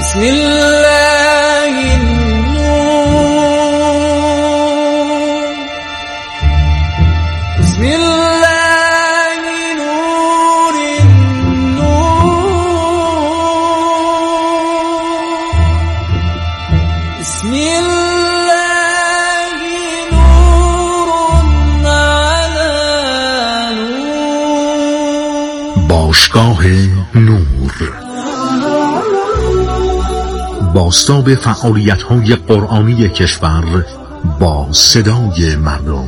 بسم الله النور بسم الله نور النور بسم الله نور على نور. باشگاه نور بازتاب فعالیت‌های قرآنی کشور با صدای مردم.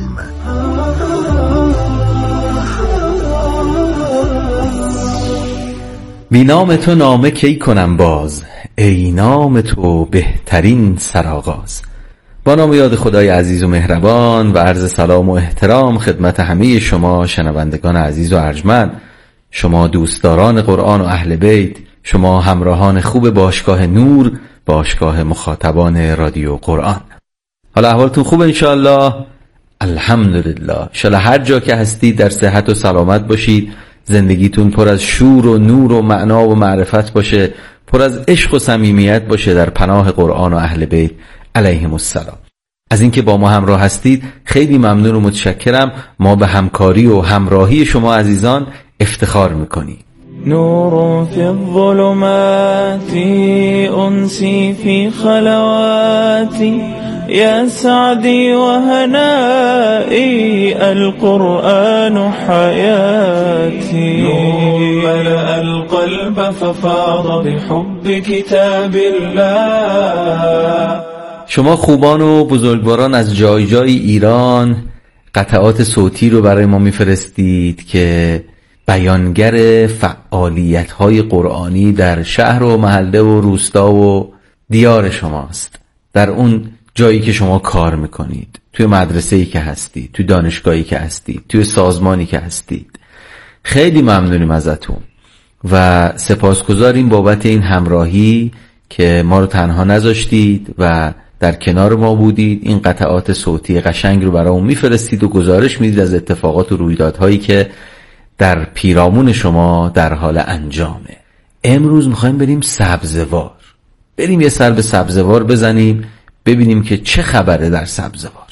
بی نام تو نامه کی کنم باز، ای نام تو بهترین سرآغاز. با نام یاد خدای عزیز و مهربان و عرض سلام و احترام خدمت همه شما شنوندگان عزیز و ارجمند، شما دوستداران قرآن و اهل بیت، شما همراهان خوب باشگاه نور، باشگاه مخاطبان رادیو قرآن. حالا احوالتون خوب انشاءالله؟ الحمدلله. انشاءالله هر جا که هستید در صحت و سلامت باشید، زندگیتون پر از شور و نور و معنا و معرفت باشه، پر از عشق و صمیمیت باشه در پناه قرآن و اهل بیت علیهم السلام. از اینکه با ما همراه هستید خیلی ممنون و متشکرم. ما به همکاری و همراهی شما عزیزان افتخار میکنیم. نور في الظلمات أنسي في خلواتي يا سعدي وهنائي القرآن حياتي نور ملأ القلب ففاض بحب كتاب الله. شما خوبان و بزرگواران از جای جای ایران قطعات صوتی رو برای ما میفرستید که بیانگر فعالیت‌های قرآنی در شهر و محله و روستا و دیار شماست، در اون جایی که شما کار میکنید، توی مدرسه‌ای که هستید، توی دانشگاهی که هستید، توی سازمانی که هستید. خیلی ممنونیم ازتون و سپاسگزاریم بابت این همراهی که ما رو تنها نذاشتید و در کنار ما بودید. این قطعات صوتی قشنگ رو برامون میفرستید و گزارش میدید از اتفاقات و رویدادهایی که در پیرامون شما در حال انجامه. امروز میخوایم بریم سبزوار، بریم یه سر به سبزوار بزنیم ببینیم که چه خبره در سبزوار.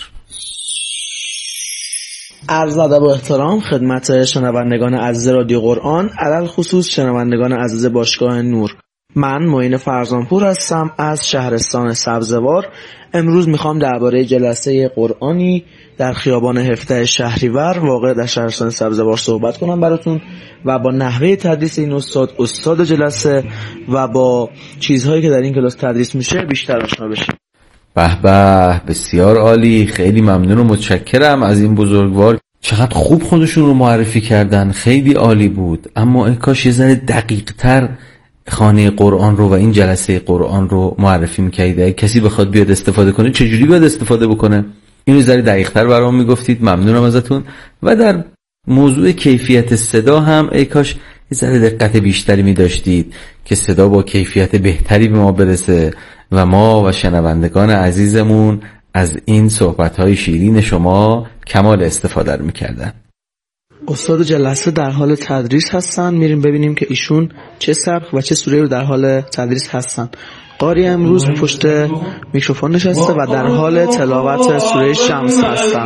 عرض ادب و احترام خدمت شنوندگان عزیز رادیو قرآن، علل خصوص شنوندگان عزیز باشگاه نور. من معین فرزانپور هستم از شهرستان سبزوار. امروز میخوام درباره جلسه قرآنی در خیابان 17 شهریور واقع در شهرستان سبزوار صحبت کنم براتون و با نحوه تدریس این استاد جلسه و با چیزهایی که در این کلاس تدریس میشه بیشتر آشنا بشیم. به به، بسیار عالی. خیلی ممنون و متشکرم از این بزرگوار. چقدر خوب خودشون رو معرفی کردن، خیلی عالی بود. اما این کاش یه ذره دقیق‌تر خانه قرآن رو و این جلسه قرآن رو معرفی می‌کردید. اگه کسی بخواد بیاد استفاده کنه چجوری باید استفاده بکنه؟ اینو ذره دقیق‌تر برام میگفتید، ممنونم ازتون. و در موضوع کیفیت صدا هم ای کاش یه ذره دقت بیشتری می‌داشتید که صدا با کیفیت بهتری به ما برسه و ما و شنوندگان عزیزمون از این صحبت‌های شیرین شما کمال استفاده رو می‌کردن. استاد جلسه در حال تدریس هستن، میریم ببینیم که ایشون چه سبک و چه سوره رو در حال تدریس هستن. قاری امروز پشت میکروفون نشسته و در حال تلاوت سوره شمس هستن.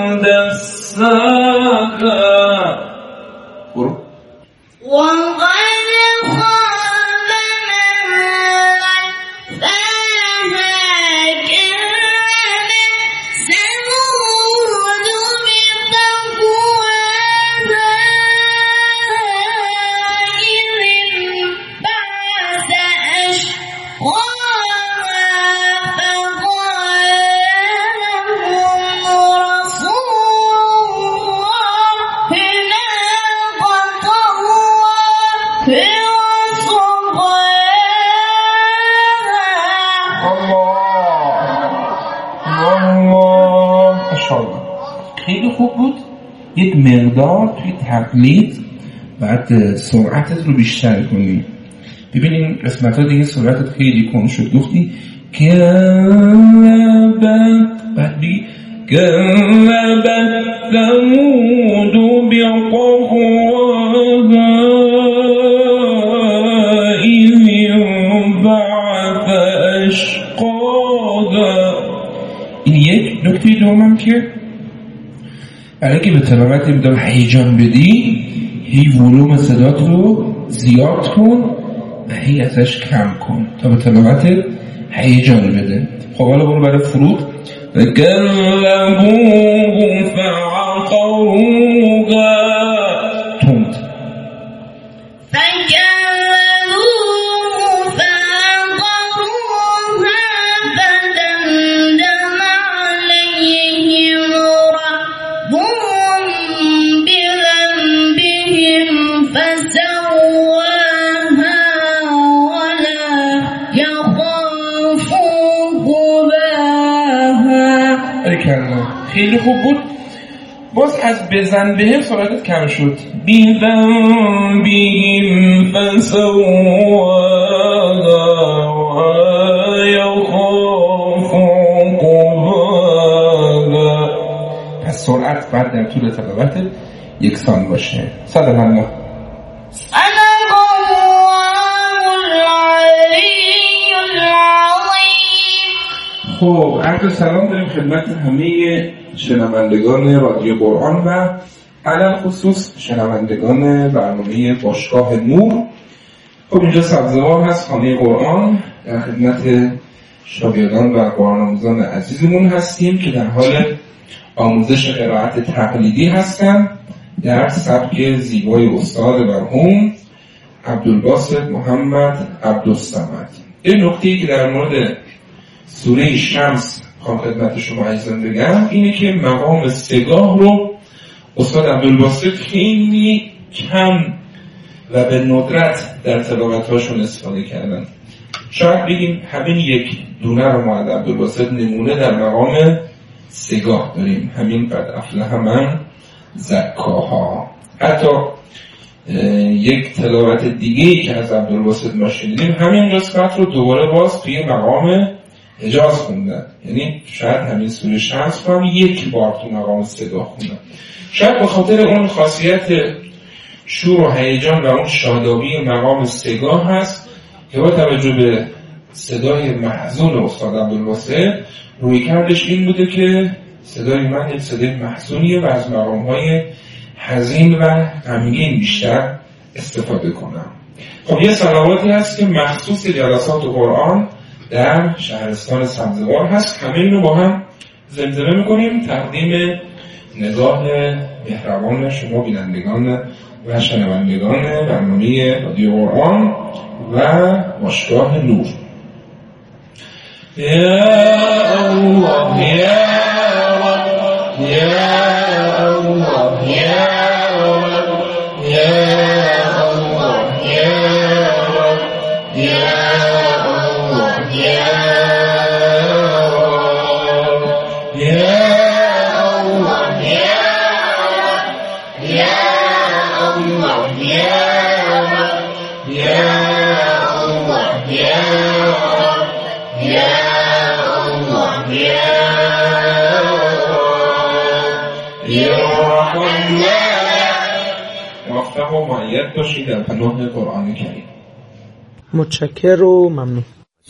خیلی خوب بود. یک مقدار توی تقلید بعد سرعتت رو بیشتر کنی. ببینیم قسمت ها دیگه سرعتت خیلی کم شد. گفتی بعد بگی كذبت ثمود بطغواها إذ انبعث أشقاها. این یک نکته دومم که برای که به تلاوت ابدال هیجان بدی، هی ولوم صدات رو زیاد کن و هی ازش کم کن تا به تلاوت هیجان بده. خب حالا برو برای فروغ. فَكَذَّبُوهُ فَعَقَرُوهَا تند. خیلی خوب بود. باز از بزن بهم سرعتت کم شد. بزن بهم فسواها و یخاف عقباها. پس سرعت بعد در طول تلاوت یکسان باشه. صدق الله. خب عرض سلام داریم خدمت همه شنوندگان رادیو قرآن و علل خصوص شنوندگان برنامه باشگاه نور. خب اینجا سبزوار هست، خانه قرآن. در خدمت شاگردان و قرآن آموزان عزیزمون هستیم که در حال آموزش قرائت تقلیدی هستن در سبک زیبای استاد مرحوم عبدالباسط محمد عبدالصمد. این نکته‌ای که در مورد سوره شمس خدمت شما عزیزان بگم اینه که مقام سگاه رو استاد عبدالباسط خیلی کم و به ندرت در تلاوت‌هاشون استفاده کردن. شاید بگیم همین یک دونه رو ما از عبدالباسط نمونه در مقام سگاه داریم، همین قد افلح من زکاها. حتی یک تلاوت دیگه‌ای که از عبدالباسط ما شنیدیم همین قسمت رو دوباره باز توی مقام حجاز خوندن، یعنی شاید همین سوره شمس رو هم یک بار تو مقام صدا خوندن. شاید به خاطر اون خاصیت شور و هیجان و اون شادابی مقام سگاه هست که با توجه به صدای محزون استاد عبدالباسط رویکردش این بوده که صدای من یک صدای محزونیه و از مقام‌های حزین و غمگین بیشتر استفاده کنم. خب یه صلواتی هست که مخصوص جلسات قرآن در شهرستان سبزوار هست، همه اینو با هم زمزمه میکنیم تقدیم نگاه مهربان شما بینندگان و شنوندگان برنامه رادیو قرآن و باشگاه نور. یا الله یا رب یا الله یا رب یا الله یا رب یا موفق و معید باشید در پناه قرآن کریم. متشکر و ممنون.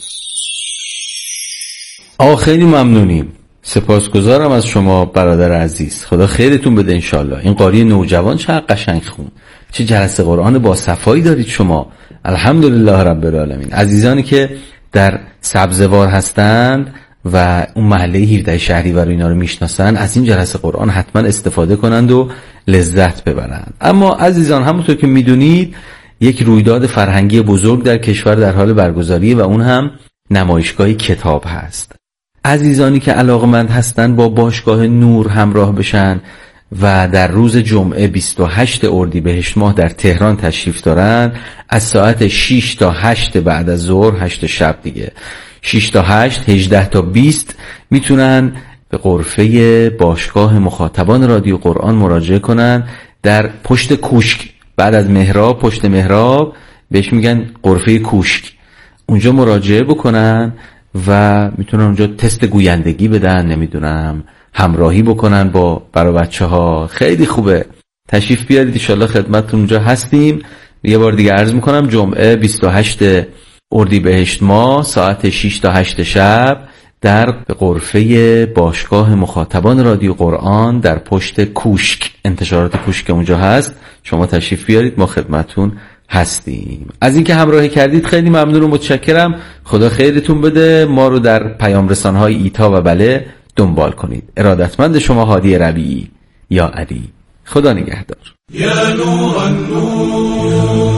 خیلی ممنونیم، سپاسگزارم از شما برادر عزیز. خدا خیرتون بده انشالله. این قاری نوجوان چه قشنگ خون، چه جلسه قرآن با صفایی دارید شما. الحمدلله رب العالمین. عزیزانی که در سبزوار هستند و اون محله 17 شهریور اینا رو میشناسن از این جلسه قرآن حتما استفاده کنند و لذت ببرند. اما عزیزان همونطور که میدونید یک رویداد فرهنگی بزرگ در کشور در حال برگزاریه و اون هم نمایشگاه کتاب هست. عزیزانی که علاقمند هستند با باشگاه نور همراه بشن و در روز جمعه 28 اردیبهشت ماه در تهران تشریف دارن، از ساعت 6 تا 8 بعد از ظهر، 8 شب دیگه، 6 تا 8 18 تا 20 میتونن به غرفه باشگاه مخاطبان رادیو قرآن مراجعه کنن در پشت کوشک، بعد از محراب پشت محراب بهش میگن غرفه کوشک. اونجا مراجعه بکنن و میتونن اونجا تست گویندگی بدن، نمیدونم همراهی بکنن با برای بچه‌ها. خیلی خوبه، تشریف بیارید ان شاءالله خدمتتون اونجا هستیم. یه بار دیگه عرض میکنم جمعه 28 اردیبهشت ماه ساعت 6 تا 8 شب در غرفه باشگاه مخاطبان رادیو قرآن در پشت کوشک، انتشارات کوشک اونجا هست، شما تشریف بیارید، ما خدمتون هستیم. از اینکه همراهی کردید خیلی ممنون و متشکرم. خدا خیرتون بده. ما رو در پیام رسانهای ایتا و بله دنبال کنید. ارادتمند شما هادی ربیعی یا علی. خدا نگهدار. یا نور النور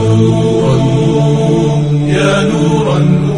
یا نور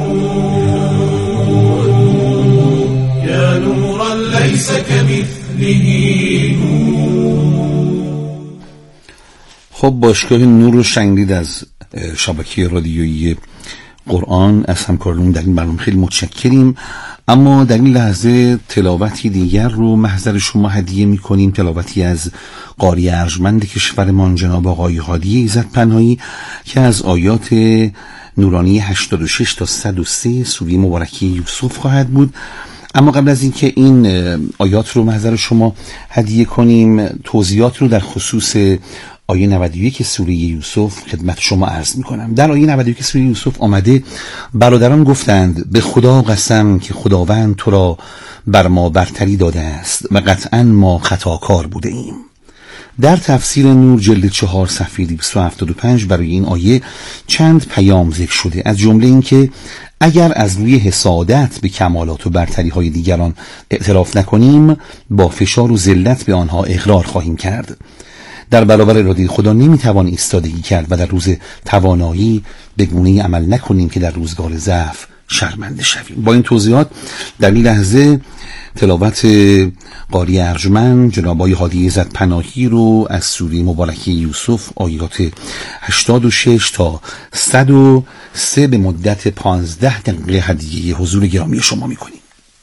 النور یا نور لیس کمثله نور. خب باشگاه نور رو شنیدید از شبکه رادیویی قرآن. از همکارانمون در این برنامه خیلی متشکریم. اما در این لحظه تلاوتی دیگر رو محضر شما هدیه می‌کنیم، تلاوتی از قاری ارجمند کشورمان جناب آقای هادی ایزد پناهی که از آیات نورانی 86 تا 103 سوره مبارکه یوسف خواهد بود. اما قبل از اینکه این آیات رو محضر شما هدیه کنیم، توضیحات رو در خصوص آیه 91 سوره یوسف خدمت شما عرض میکنم. در آیه 91 سوره یوسف آمده برادران گفتند به خدا قسم که خداوند تو را بر ما برتری داده است و قطعا ما خطاکار بوده ایم. در تفسیر نور جلد 4 صفحه 275 برای این آیه چند پیام ذکر شده، از جمله این که اگر از روی حسادت به کمالات و برتری های دیگران اعتراف نکنیم با فشار و ذلت به آنها اقرار خواهیم کرد. در برابر اراده خدا نمیتوان ایستادگی کرد و در روز توانایی به گونه‌ای عمل نکنیم که در روزگار ضعف شرمنده شویم. با این توضیحات در این لحظه تلاوت قاری ارجمند جناب آقای هادی ایزد پناهی رو از سوره مبارکه یوسف آیات 86 تا 103 به مدت 15 دقیقه هدیه حضور گرامی شما میکنیم.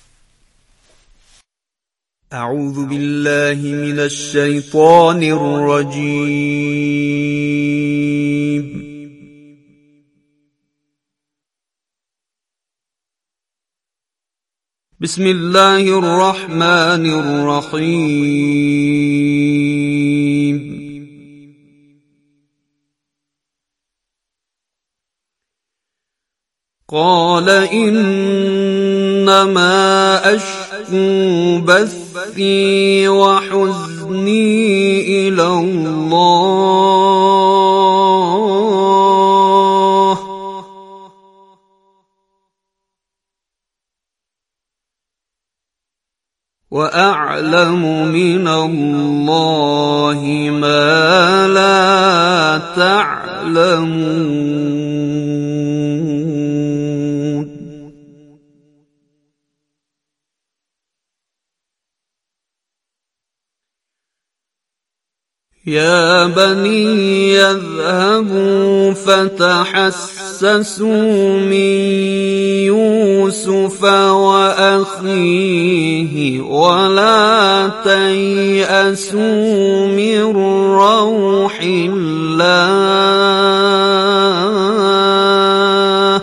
اعوذ بالله من الشیطان الرجیم. بسم الله الرحمن الرحیم. قال انما اشکو بثی و حزنی الی الله و اعلم من الله ما لا تعلمون. يا بني يذهبوا فتحسسوا من يوسف وأخيه ولا تيأسوا من روح الله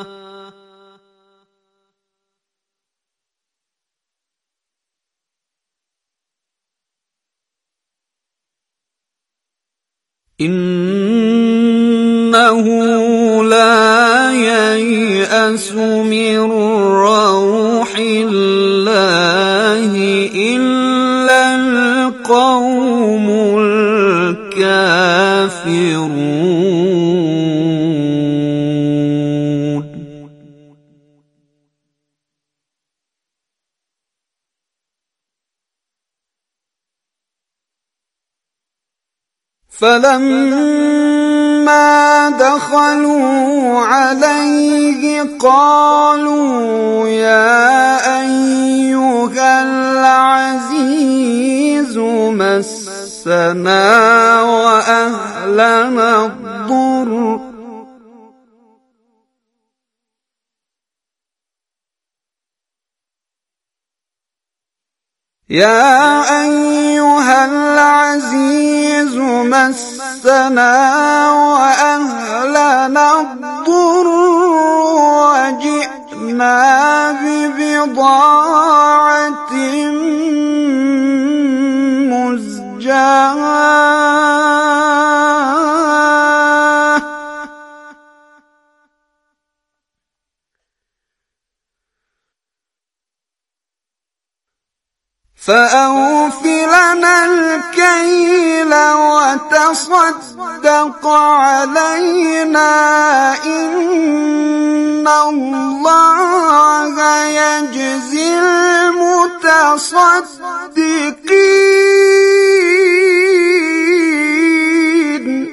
إنه لا ييأس من روح الله إلا القوم الكافرون. فلما دخلوا عليه قالوا يا أيها العزيز مسنا وأهلنا الضر يا أيها العزيز مسنا وأهلنا الضر وجئنا ببضاعة مزجاة فأوف لنا الكيل وتصدق علينا إن الله يجزي المتصدقين.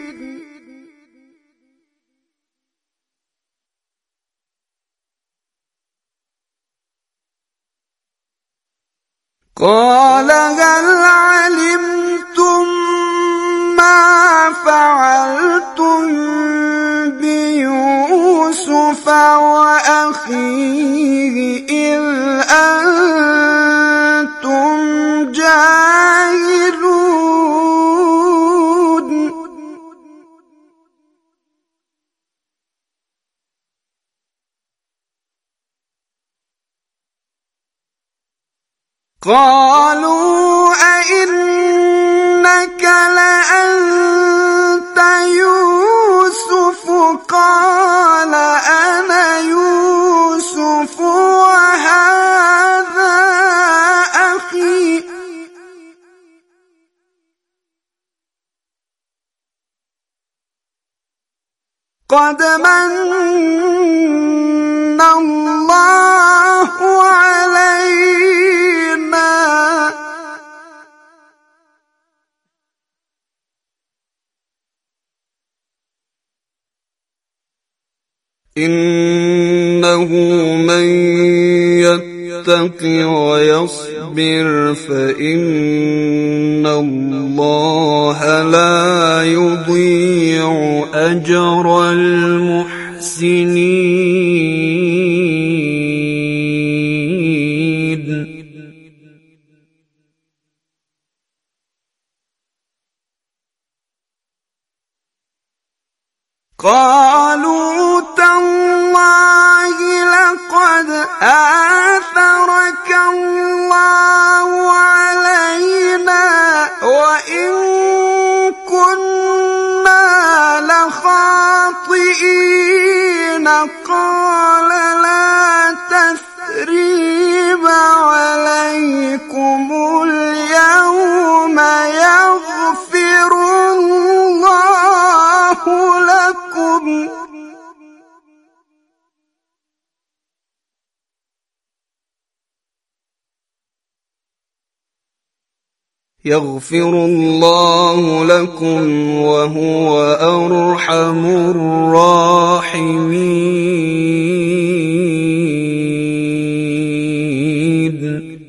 قال هل علمتم ما فعلتم بيوسف وأخيه إذ أنتم جاهلون. قالوا أئنك لأنت يوسف قال أنا يوسف وهذا أخي قد من الله علينا إنه من يتق ويصبر فإن الله لا يضيع أجر المحسنين. قالوا تالله لقد آثرك الله علينا وإن كنا لخاطئين. قال لا تثريب عليكم اليوم يغفر الله لكم وهو أرحم الراحمين.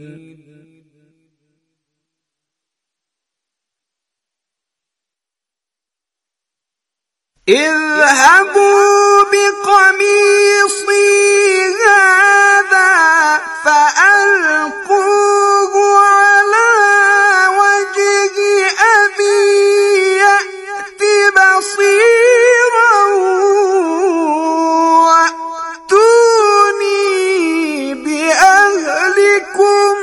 اذهبوا بقميصي هذا فألقوه على وجه أبي يأت بصيرا وأتوني بأهلكم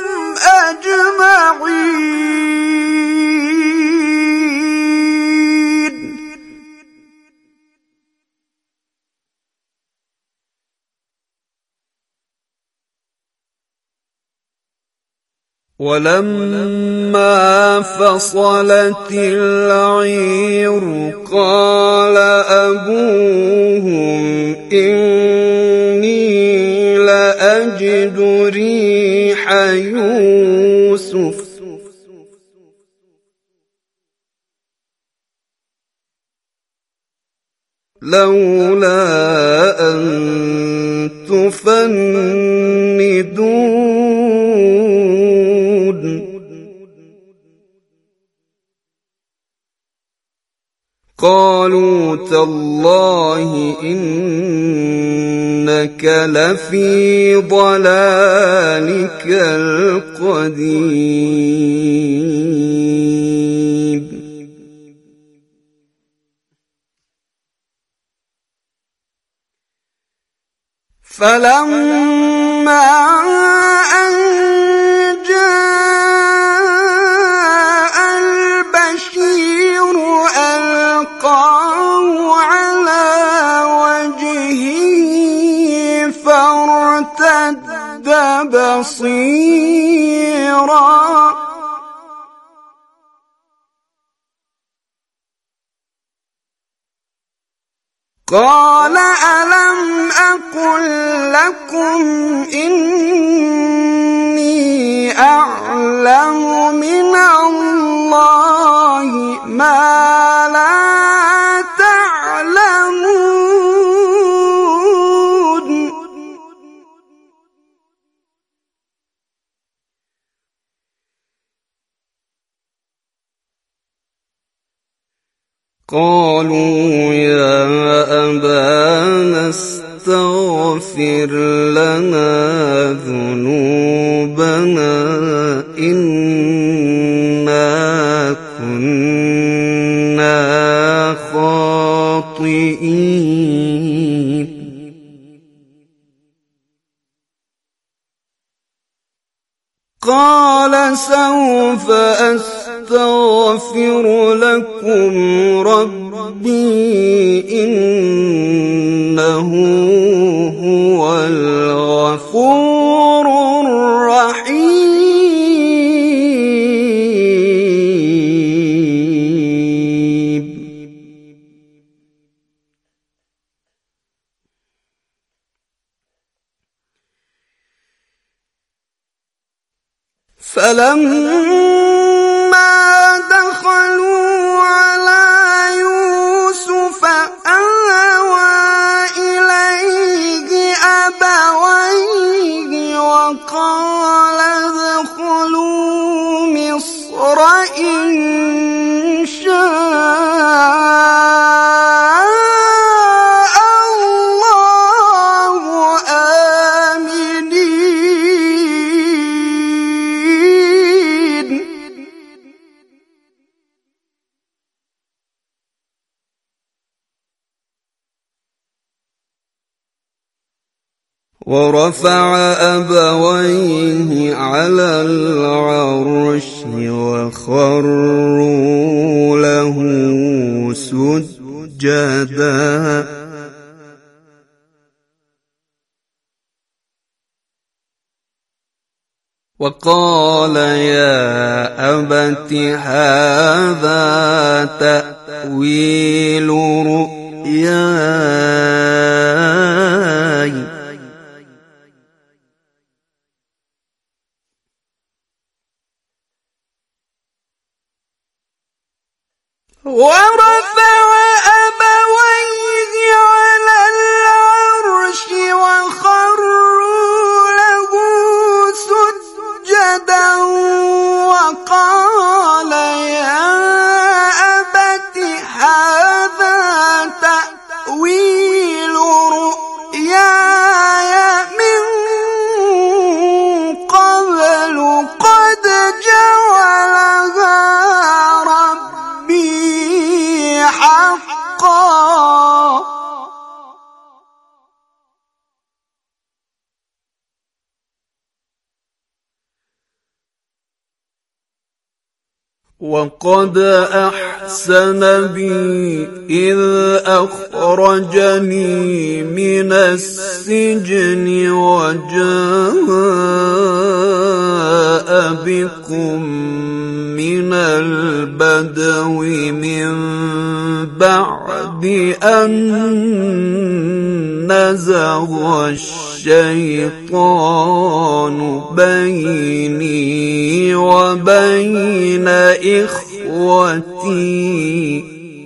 أجمعين. ولما فصلت العير قال أبوهم إني لأجد ريح يوسف لولا أن تفندون. قالوا تالله إنك لفي ضلالك القديم. فلما أن جاء البشير ألقاه على وجهه فارتد بصيرا قال ألم أقل لكم إني أعلم من الله ما لا تعلمون قالوا يا أبانا استغفر لنا ذنوبنا إنا كنا خاطئين قال سوف أستغفر لكم ربي إنه هو الغفور الرحيم فلما دخلوا على يوسف آوى إليه أبويه وقال ادخلوا مصر إن شاء الله آمنين ورفع أبويه على العرش وخروا له سجدا وقال يا أبت هذا تأويل رؤياي ورفع أبويه على العرش وخروا له سجدا وقال يا أبت هذا تأويل رؤياي من قبل قد جعلها حقا وقد أحسن بي إذ أخرجني من السجن وجاء بكم من البدو من بعد أن نزغ الشيطان بيني وبين إخوتي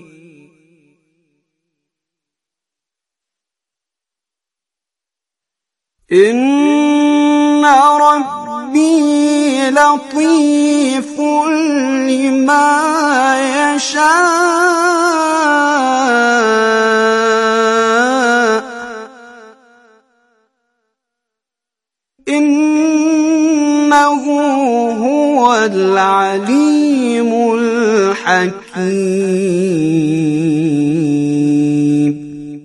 إن ربي لطيف لما يشاء إنه هو العليم الحكيم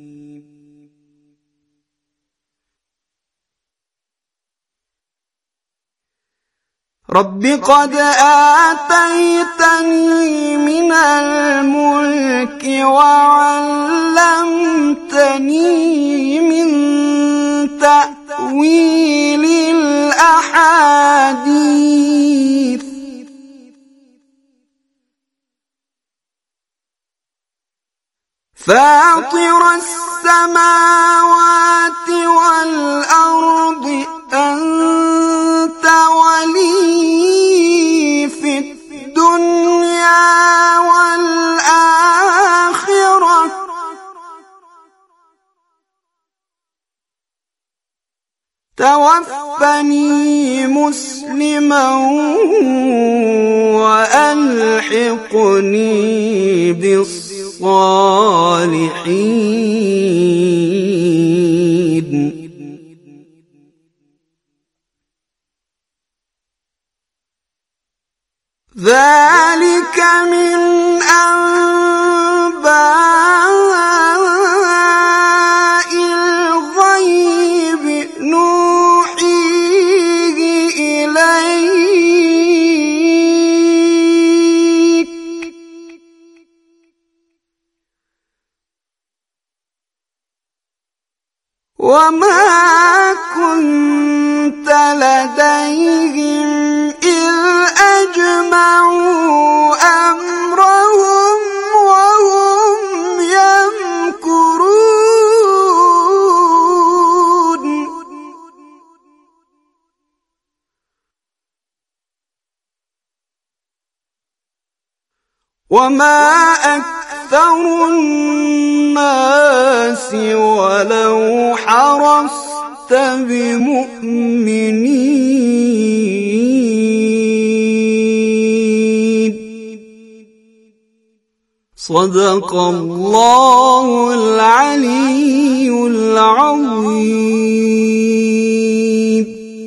رب قد آتيتني من الملك وعلمتني من تأويل فاطر السماوات والأرض أنت ولي في الدنيا والآخرة توفني مسلما وألحقني بالصالحين. ذلك من أنباء الغيب نوحيه إليك وما كنت لديهم إذ أجمعوا أمرهم وهم يمكرون. وما أكثر الناس ولو حرصت بمؤمنين. صدق الله العلي العظيم.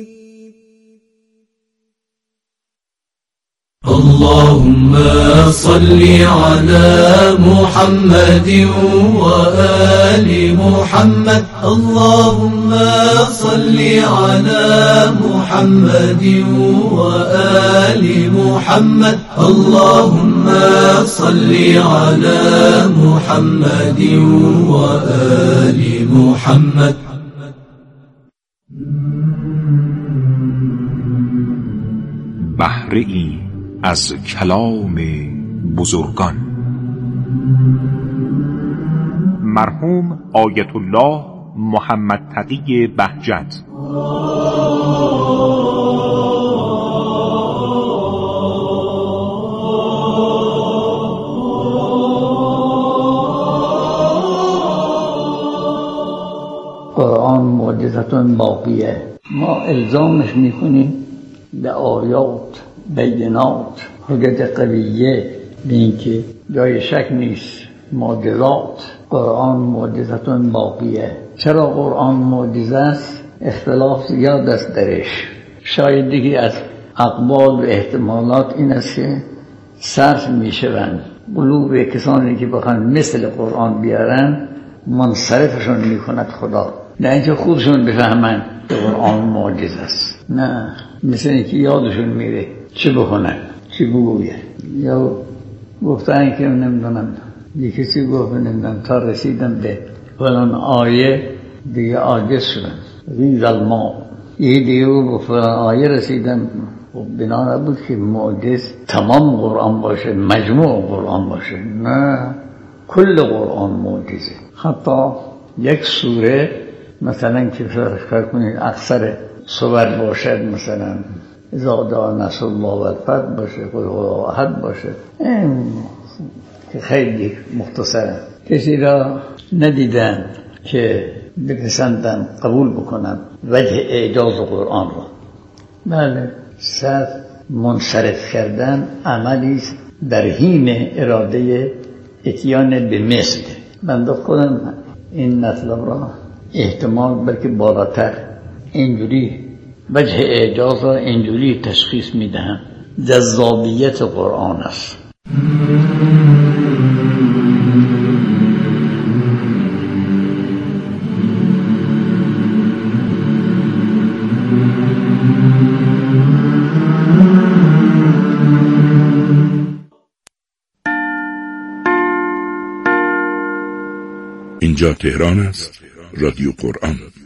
اللهم صل على محمد وآل محمد. اللهم صل على محمد وآل محمد. اللهم صل على محمد وآل محمد. بهره‌ای از کلام بزرگان. مرحوم آیت الله محمد تقی بهجت. قرآن معجزتون باقیه. ما الزامش میکنیم به آیات، بینات، حجت قویه، به اینکه جای شک نیست معجزات. قرآن معجزتون باقیه. چرا قرآن معجزه است؟ اختلاف زیاد است درش. شاید دیگه از اقوال و احتمالات این است که صرف میشوند قلوب کسانی که بخوان مثل قرآن بیارن منصرفشون میکند خدا، نه اینکه خودشون بفهمن که قرآن معجزه است. نه، مثل اینکه یادشون میره چه بکنن، چه بگوین. یا گفتن که نمیدونم یه کسی گفت نمیدونم تا رسیدم به فلان آیه دیگه عاجز شدم، ریز الماء. یه دیگه گفت فلان آیه رسیدم. بنا نبود که معجز تمام قرآن باشه، مجموع قرآن باشه. نه، کل قرآن معجزه. حتی یک سوره مثلا که فکر کنید اکثر سور باشد، مثلا اذا جاء نصر الله والفتح باشه، قل هو احد باشه، که خیلی مختصره. کسی را ندیدن که بپسندن قبول بکنن وجه اعجاز قرآن را. بله، صرف منصرف کردن عملی در حین اراده اتیان به مثل. بنده خودم این مطلب را احتمال بلکه بالاتر اینجوری وجه اعجاز را اینجوری تشخیص میدهم: جذابیت قرآن است. اینجا تهران است، رادیو قرآن.